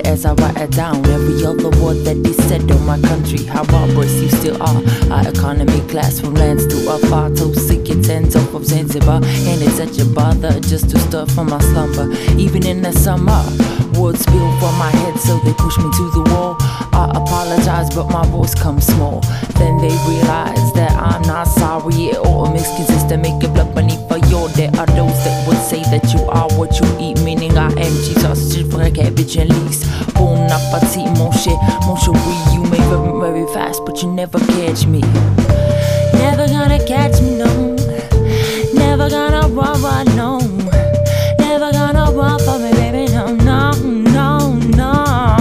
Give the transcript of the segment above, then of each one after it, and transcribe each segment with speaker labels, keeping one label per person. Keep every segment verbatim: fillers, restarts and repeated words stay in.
Speaker 1: as I write it down. Every other word that they said on my country, how barbarous you still are. Our economy class from lands to afar, to sick your tens off of Zanzibar. And it's such a bother just to stir from my slumber. Even in the summer, words spill from my head, so they push me to the wall. I apologize, but my voice comes small. Then they realize that I'm not sorry at all. Mixed consistent, make a blood money for your. There are those that would say that you are what you eat, meaning I am cheese, sausage, for cabbage and leeks. Bon appetit, mon cher, mon chéri. You may run very fast, but you never catch me. Never gonna catch me, no. Never gonna run, run, no. Never gonna run for me, baby, no, no, no, no.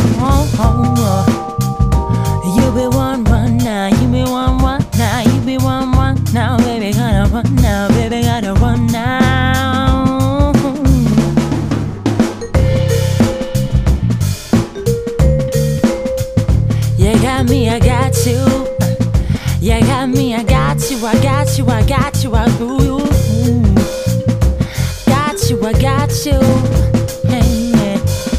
Speaker 1: You be one run now, you be one run now, you be one run now, baby, gotta run now, baby, gotta run now. You got me, I got you. You got me, I got you, I got you, I got you, I got you. Got you, I got you. Hey, yeah.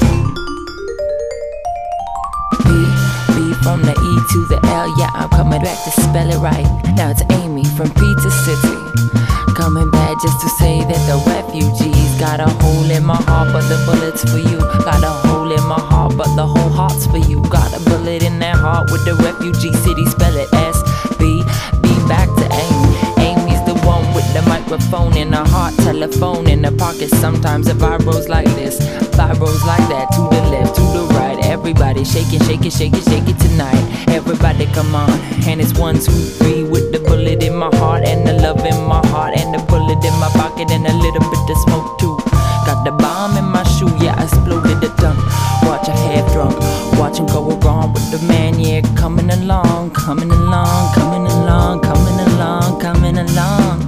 Speaker 1: B, B from the E to the L, yeah, I'm coming back to spell it right. Now it's Amy from P to City. Coming back just to say that the refugees got a hole in my heart, but the bullet's for you. Got a hole in my heart, but the whole heart's for you. Got a bullet in that heart with the refugee city, spell it S B, B back to Amy. Amy's the one with the microphone in her heart, telephone in her pocket. Sometimes it vibros like this, vibros like that, to the left, to the right. Everybody shaking, shaking, shaking, shaking tonight. Everybody come on, and it's one, two, three with the bullet in my heart and the love in my heart and the bullet in my pocket and a little bit of smoke too. Got the bomb in my shoe, yeah, I exploded the dunk. Watch I half drunk, watch him go wrong with the man, yeah, coming along, coming along, coming along, coming along, coming along.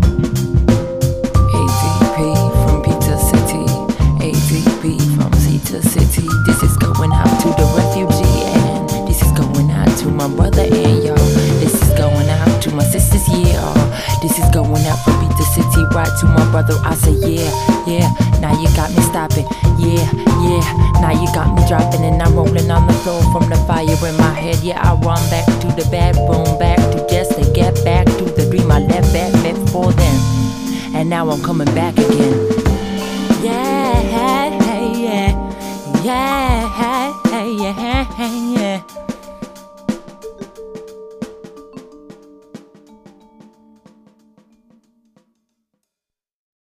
Speaker 1: A D P from Pizza City, A D P from Pizza City. This is going out to the refugee, and this is going out to my brother and y'all. This is going out to my sisters, yeah. This is going out from Pizza City, right to my brother. I say yeah, yeah. Now you got me stopping, yeah, yeah. Now you got me dropping, and I'm rolling on the floor from the fire in my head. Yeah, I run back to the bedroom, back to just to get back to the dream I left back before then. And now I'm coming back again. Yeah, yeah, yeah, yeah, yeah, yeah.